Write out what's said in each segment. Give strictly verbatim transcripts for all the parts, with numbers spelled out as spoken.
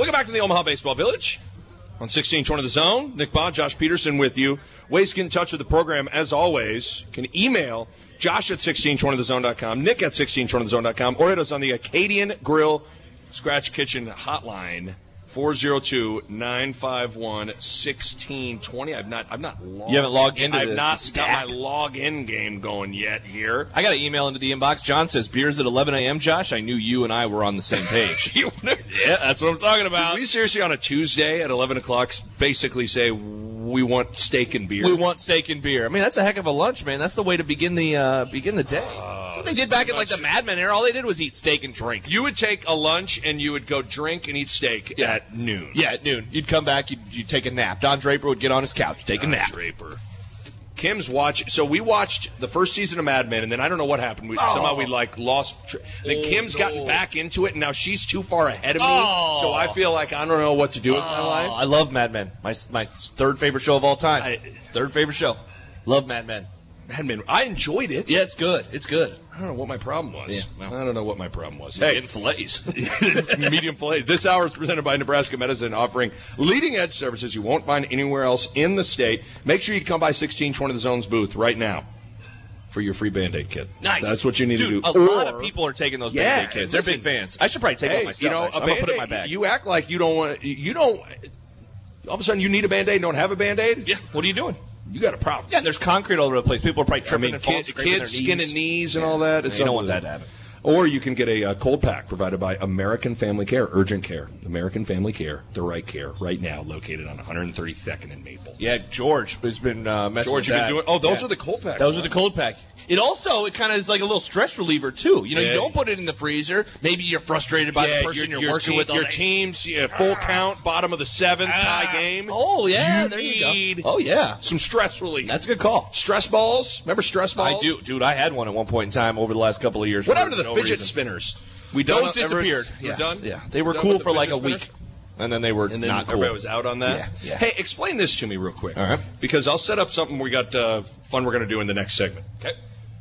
Welcome back to the Omaha Baseball Village on sixteen twenty The Zone. Nick Bond, Josh Peterson with you. Ways to get in touch with the program, as always. You can email Josh at sixteen twenty the zone dot com, Nick at sixteen twenty the zone dot com, or hit us on the Acadian Grill Scratch Kitchen hotline, four oh two, nine five one, one six two zero. I've not, I've not logged You haven't logged into I've the not stack. got my log-in game going yet here. I got an email into the inbox. John says, beers at eleven a.m., Josh. I knew you and I were on the same page. Yeah, that's what I'm talking about. We seriously, on a Tuesday at eleven o'clock, basically say we want steak and beer? We want steak and beer. I mean, that's a heck of a lunch, man. That's the way to begin the uh, begin the day. Uh, That's what they did back in, like, the Mad Men era. All they did was eat steak and drink. You would take a lunch and you would go drink and eat steak yeah. at noon. Yeah, at noon. You'd come back, you'd, you'd take a nap. Don Draper would get on his couch, take Don a nap. Draper. Kim's watch. So we watched the first season of Mad Men, and then I don't know what happened. We, oh. Somehow we like lost. Tr- then oh, Kim's no. gotten back into it, and now she's too far ahead of me. Oh. So I feel like I don't know what to do with oh. my life. I love Mad Men. My my third favorite show of all time. I, third favorite show. Love Mad Men. Mad Men. I enjoyed it. Yeah, it's good. It's good. I don't know what my problem was. Yeah, well. I don't know what my problem was. Hey, medium fillets. Medium fillets. This hour is presented by Nebraska Medicine, offering leading-edge services you won't find anywhere else in the state. Make sure you come by sixteen twenty The Zone's booth right now for your free Band-Aid kit. Nice. That's what you need Dude, to do. A or, lot of people are taking those yeah, Band-Aid kits. They're listen, big fans. I should probably take hey, one myself. You know, I'm going to put it in my bag. You act like you don't want. You don't. All of a sudden, you need a Band-Aid. Don't have a Band-Aid. Yeah. What are you doing? You got a problem. Yeah, there's concrete all over the place. People are probably tripping I mean, and falling, kids, scraping kids their knees. skinning knees and all that. It's you don't want that to happen. Or you can get a uh, cold pack provided by American Family Care, Urgent Care. American Family Care, the right care, right now, located on one thirty-second and Maple. Yeah, George has been uh, messing George, with you've that. been doing. Oh, those yeah. are the cold packs. Those huh? are the cold pack. It also, it kind of is like a little stress reliever, too. You know, yeah. you don't put it in the freezer. Maybe you're frustrated by yeah, the person your, you're your working team, with all Your day. team's yeah, full count, bottom of the seventh, ah. tie game. Oh, yeah, you there need you go. Oh, yeah. some stress relief. That's a good call. Stress balls? Remember stress balls? I do. Dude, I had one at one point in time over the last couple of years. What happened to the no fidget reason. spinners? We done Those disappeared. Ever, yeah. done? Yeah. They were done cool the for like a spinners? week. And then they were and then not cool. Everybody was out on that? Yeah. yeah. Hey, explain this to me real quick. All right. Because I'll set up something we got uh, fun we're going to do in the next segment. Okay.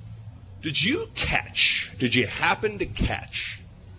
Did you catch, did you happen to catch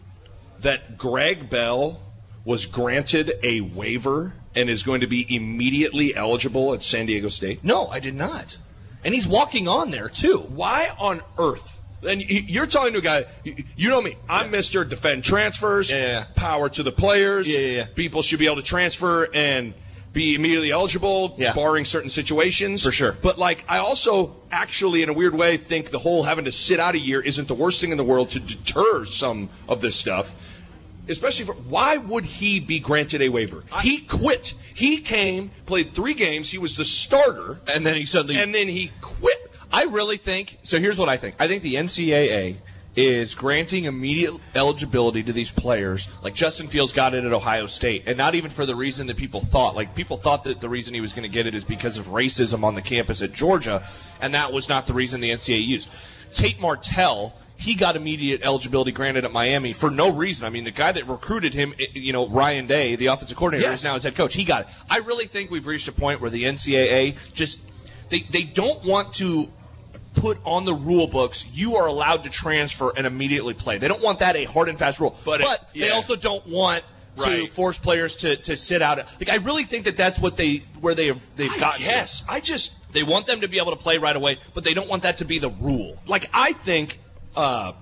that Greg Bell was granted a waiver and is going to be immediately eligible at San Diego State? No, I did not. And he's walking on there, too. Why on earth? And you're talking to a guy, you know me, I'm yeah. Mister Defend Transfers, yeah, yeah. power to the players. Yeah, yeah, yeah. People should be able to transfer and be immediately eligible, yeah. barring certain situations. For sure. But, like, I also actually, in a weird way, think the whole having to sit out a year isn't the worst thing in the world to deter some of this stuff. Especially for, why would he be granted a waiver? I, he quit. He came, played three games, he was the starter. And then he suddenly... And then he quit. I really think, so here's what I think. I think the N C double A is granting immediate eligibility to these players, like Justin Fields got it at Ohio State, and not even for the reason that people thought. Like, people thought that the reason he was going to get it is because of racism on the campus at Georgia, and that was not the reason the N C double A used. Tate Martell, he got immediate eligibility granted at Miami for no reason. I mean, the guy that recruited him, you know, Ryan Day, the offensive coordinator, yes. is now his head coach. He got it. I really think we've reached a point where the N C double A just, they, they don't want to put on the rule books, you are allowed to transfer and immediately play. They don't want that a hard and fast rule. But, but it, yeah. they also don't want to right. force players to, to sit out. Like, I really think that that's what they where they have they've gotten. Yes, to. I just they want them to be able to play right away, but they don't want that to be the rule. Like, I think, uh,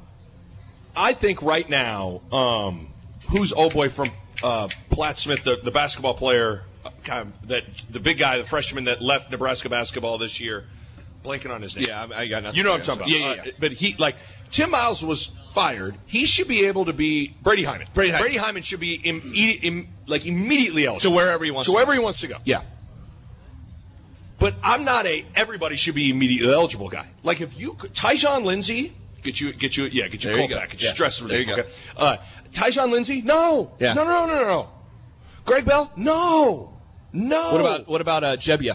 I think right now, um, who's old boy from uh, Platt Smith, the, the basketball player, uh, kind of that the big guy, the freshman that left Nebraska basketball this year. Blanking on his name. Yeah, I got nothing. You know what I'm talking about. Yeah, yeah, yeah. Uh, but he, like, Tim Miles was fired. He should be able to be Brady Hyman. Brady Hyman, Brady Hyman should be im- im- like immediately eligible to wherever he wants to to wherever go. he wants to go. Yeah. But I'm not a everybody should be immediately eligible guy. Like, if you could, Tyjon Lindsey get you get you yeah get you there cold you back, get yeah. you stress relief. There you okay? go. Uh, Tyjon Lindsey, no, yeah. no, no, no, no, no. Greg Bell, no, no. What about what about uh, Jebbia?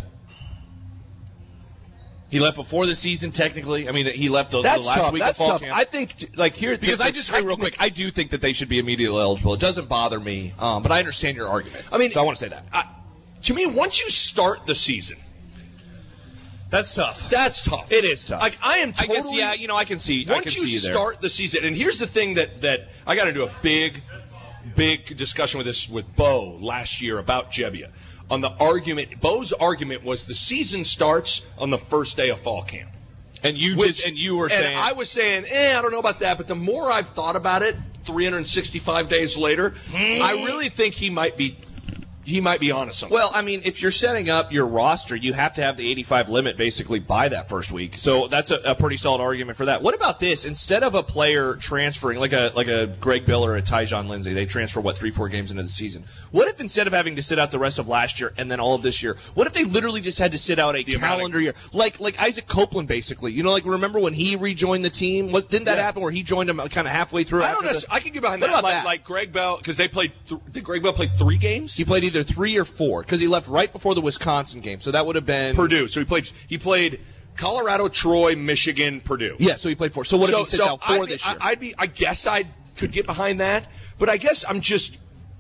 He left before the season, technically. I mean, he left the, the last tough. week That's of fall tough. camp. I think, like, here... Because the, I disagree real quick. I do think that they should be immediately eligible. It doesn't bother me, um, but I understand your argument. I mean, so I want to say that. I, to me, once you start the season... That's tough. That's tough. It is tough. Like, I am totally... I guess, yeah, you know, I can see, once I can you see you there. start the season... And here's the thing that, that I got to do a big... big discussion with this with Bo last year about Gebbia. On the argument, Bo's argument was the season starts on the first day of fall camp. And you Which, just, and you were and saying, I was saying, eh, I don't know about that. But the more I've thought about it, three hundred sixty-five days later, I really think he might be. He might be onto something. Well, I mean, if you're setting up your roster, you have to have the eighty-five limit basically by that first week. So that's a, a pretty solid argument for that. What about this? Instead of a player transferring, like a like a Greg Bill or a Tyjon Lindsey, they transfer, what, three, four games into the season. What if instead of having to sit out the rest of last year and then all of this year, what if they literally just had to sit out a the calendar year? Like like Isaac Copeland, basically. You know, like remember when he rejoined the team? What, didn't that yeah. happen where he joined them kind of halfway through? I don't know. I can get behind what that. About Like, that. like Greg Bell, because they played. Th- did Greg Bell play three games? He played either three or four. Because he left right before the Wisconsin game, so that would have been Purdue. So he played. He played Colorado, Troy, Michigan, Purdue. Yeah, so he played four. So what so, if he sits so out four I'd be, this year? I'd be. I guess I could get behind that, but I guess I'm just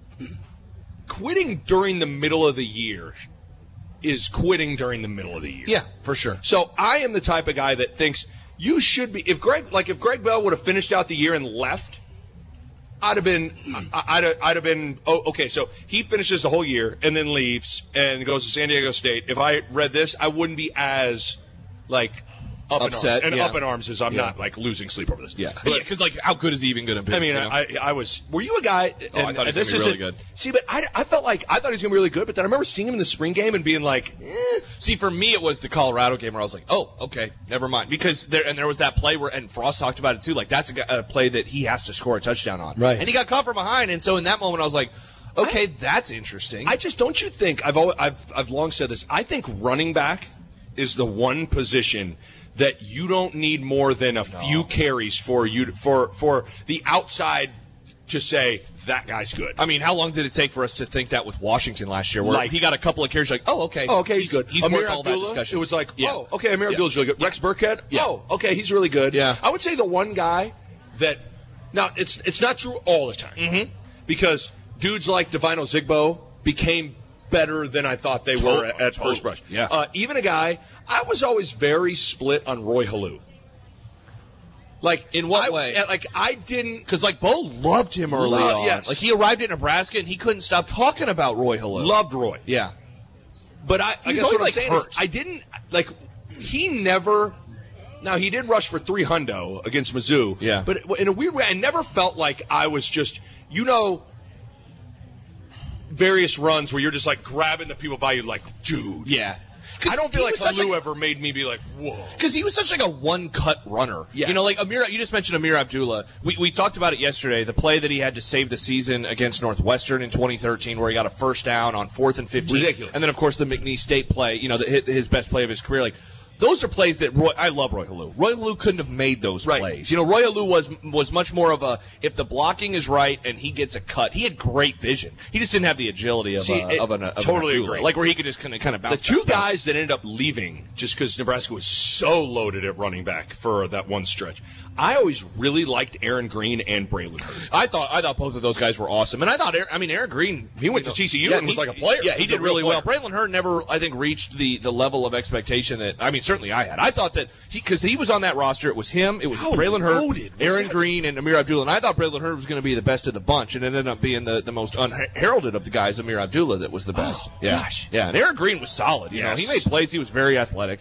quitting during the middle of the year is quitting during the middle of the year. Yeah, for sure. So I am the type of guy that thinks you should be. If Greg, like if Greg Bell would have finished out the year and left, I'd have been, I'd have, I'd have been, oh, okay, so he finishes the whole year and then leaves and goes to San Diego State. If I read this, I wouldn't be as, like, up Upset, in arms. And yeah. up in arms is I'm Yeah. not, like, losing sleep over this. Yeah, But, because like, how good is he even going to be? I mean, you know? I, I was, were you a guy? And, Oh, I thought he was this gonna be really isn't- good. See, but I, I felt like, I thought he was going to be really good, but then I remember seeing him in the spring game and being like, eh. See, for me, it was the Colorado game where I was like, oh, okay, never mind. Because there, and there was that play where, and Frost talked about it too, like that's a, a play that he has to score a touchdown on. Right. And he got caught from behind, and so in that moment I was like, okay, I, that's interesting. I just, don't you think, I've always, I've, I've long said this, I think running back is the one position that you don't need more than a no. few carries for you, to, for, for the outside to say, that guy's good. I mean, how long did it take for us to think that with Washington last year, where like, he got a couple of carries, like, oh, okay, oh, okay, he's, he's good. He's Amir worth all that Abdullah, discussion. it was like, yeah. oh, okay, Amir yeah. Abdullah's really good. Yeah. Rex Burkhead, yeah. oh, okay, he's really good. Yeah. I would say the one guy that, now, it's it's not true all the time, mm-hmm. because dudes like Divino Zigbo became better than I thought they totally, were at, at totally. first brush. Yeah. Uh, even a guy, I was always very split on Roy Halou. Like, in what I, way? Like, I didn't. Because, like, Bo loved him early Love, on. yes. Like, he arrived at Nebraska, and he couldn't stop talking about Roy Halou. Loved Roy. Yeah. But I, I was guess always, what I'm like, saying hurt. is, I didn't, like, he never, now he did rush for three hundo against Mizzou. Yeah. But in a weird way, I never felt like I was just, you know, various runs where you're just, like, grabbing the people by you, like, dude. Yeah. I don't feel he like was such Halou a- ever made me be like, whoa. Because he was such like a one-cut runner. Yes. You know, like Amir, you just mentioned Amir Abdullah. We, we talked about it yesterday, the play that he had to save the season against Northwestern in twenty thirteen where he got a first down on fourth and fifteen. Ridiculous. And then, of course, the McNeese State play, you know, the, his best play of his career. Like, those are plays that Roy, I love Roy Halou. Roy Halou couldn't have made those Right. plays. You know, Roy Halou was was much more of a, if the blocking is right and he gets a cut, he had great vision. He just didn't have the agility of, See, a, it- of an of totally an Abdullah. agree. Like where he could just kind of kind of bounce The two back, bounce. guys that ended up leaving just because Nebraska was so loaded at running back for that one stretch, I always really liked Aaron Green and Braylon Hurd. I thought I thought both of those guys were awesome, and I thought Aaron, I mean Aaron Green, He went you to T C U yeah, and was he- like a player. Yeah, he He was did a real really well. player. Braylon Hurd never, I think, reached the, the level of expectation that I mean certainly I had. I thought that he because he was on that roster. It was him. It was How Braylon Hurd, loaded was Aaron that? Green, and Amir Abdullah. And I thought Braylon Hurd was going to be the best of the bunch, and it ended up being the, the most unheralded of the guys. Amir Abdullah that was the best. Oh, yeah, gosh. yeah. And Aaron Green was solid. You Yes. know, he made plays. He was very athletic.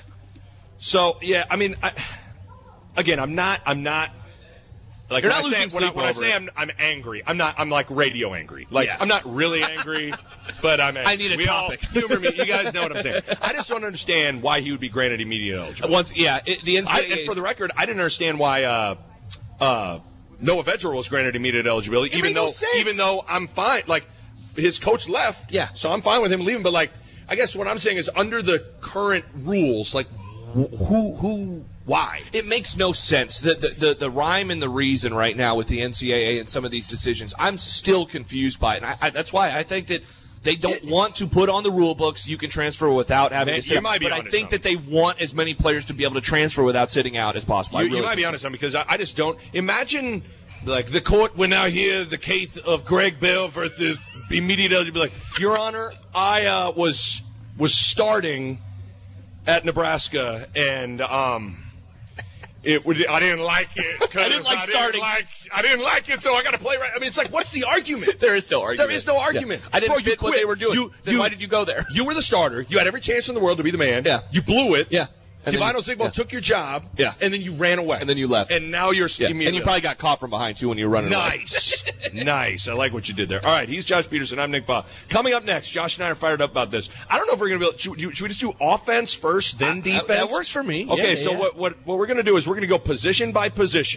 So yeah, I mean, I, again, I'm not, I'm not. Like You're when not I say, losing when I, sleep when I over say it. I'm, I'm angry, I'm not. I'm like radio angry. Like Yeah. I'm not really angry, but I'm. Angry. I need a we topic. All, humor me. You guys know what I'm saying. I just don't understand why he would be granted immediate eligibility. Once, yeah, it, the N C I, double A and for the record, I didn't understand why uh, uh, Noah Vedral was granted immediate eligibility, It even made no though sense. even though I'm fine. Like his coach left, Yeah. so I'm fine with him leaving. But like, I guess what I'm saying is under the current rules, like wh- who who why? It makes no sense. The, the the the rhyme and the reason right now with the N C double A and some of these decisions, I'm still confused by it. And I, I, that's why I think that they don't It- want to put on the rule books you can transfer without having Man, to you sit. might be but I onto think that they something. want as many players to be able to transfer without sitting out as possible. I You, really you might be think honest, because I, I just don't imagine. Like the court will now hear the case of Greg Bell versus immediate eligibility. Like, Your Honor, I uh, was was starting at Nebraska, and um, It would. I didn't like it. I didn't like I starting. Didn't like, I didn't like it, so I got to play right. I mean, it's like, what's the argument? There is no argument. There is no argument. Yeah. I didn't Bro, you fit what quit. they were doing. You, then you, why did you go there? You were the starter. You had every chance in the world to be the man. Yeah. You blew it. Yeah. And Divino then you- Sigma yeah. took your job. Yeah. And then you ran away. And then you left. And now you're Yeah. And you probably got caught from behind, too, when you were running away. Nice. Nice. I like what you did there. All right, he's Josh Peterson. I'm Nick Bahe. Coming up next, Josh and I are fired up about this. I don't know if we're going to be able to, should, should we just do offense first, then defense? That works for me. Okay, Yeah, so yeah. What, what, what we're going to do is we're going to go position by position.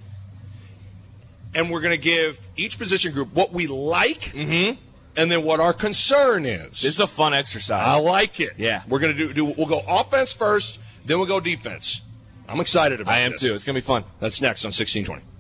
And we're going to give each position group what we like Mm-hmm. and then what our concern is. This is a fun exercise. I like it. Yeah. We're going to do, do, we'll go offense first, then we'll go defense. I'm excited about I am, this. too. It's going to be fun. That's next on sixteen twenty.